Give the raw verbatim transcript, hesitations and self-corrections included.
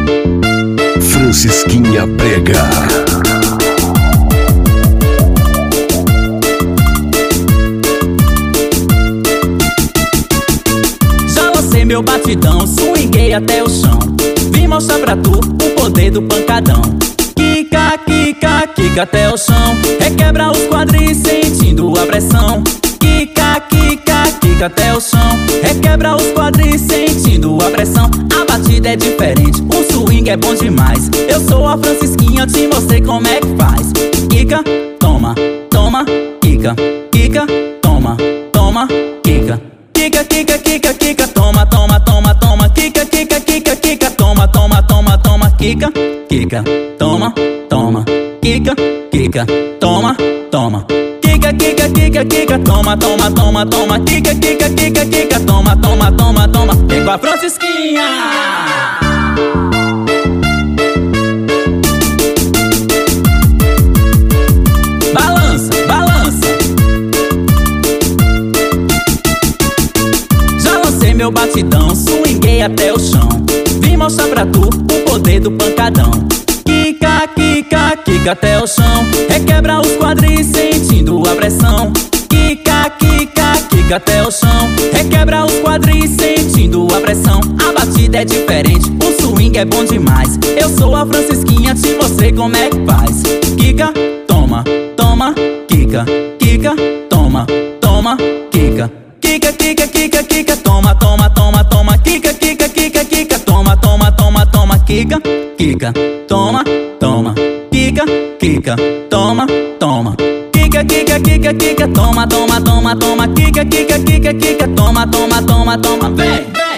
Francisquinha Brega. Já lancei meu batidão, swinguei até o chão. Vim mostrar pra tu o poder do pancadão. Quica, quica, quica até o chão. Requebra os quadris sentindo a pressão. Quica, quica, quica até o chão. Requebra os quadris sentindo a pressão. A batida é diferente, o swing é bom demais. Eu sou a Francisquinha, te mostrei como é que faz. Quica, toma, toma, quica. Quica, toma, toma, quica. Quica, quica, quica, quica. Toma, toma, toma, toma. Quica, quica, quica, quica. Toma, toma, toma, toma. Quica, quica, toma, toma. Quica, quica, toma, toma. Quica, quica, quica, quica. Toma, toma, toma, toma. Quica, quica, quica, quica. Toma, toma, toma, toma. Vem com a Francisquinha. Balança, balança. Já lancei meu batidão, swinguei até o chão. Vim mostrar pra tu o poder do pancadão. Quica, quica, quica até o chão. Requebra os quadris sentindo a pressão. Quica, quica, quica até o chão. Requebra os quadris sentindo a pressão. A batida é diferente, o swing é bom demais. Eu sou a Francisquinha, te mostrei como é que faz. Quica, toma, toma, quica. Quica, toma, toma, quica. Quica, quica, quica, quica. Toma, toma, toma, toma. Quica, quica, quica, quica. Toma, toma, toma, toma. Quica, quica, toma, toma. Quica, quica, toma, toma. Quica, quica, quica, quica. Toma, toma, toma, toma. Quica, quica, quica, quica. Toma, toma, toma, toma. Vem, vem.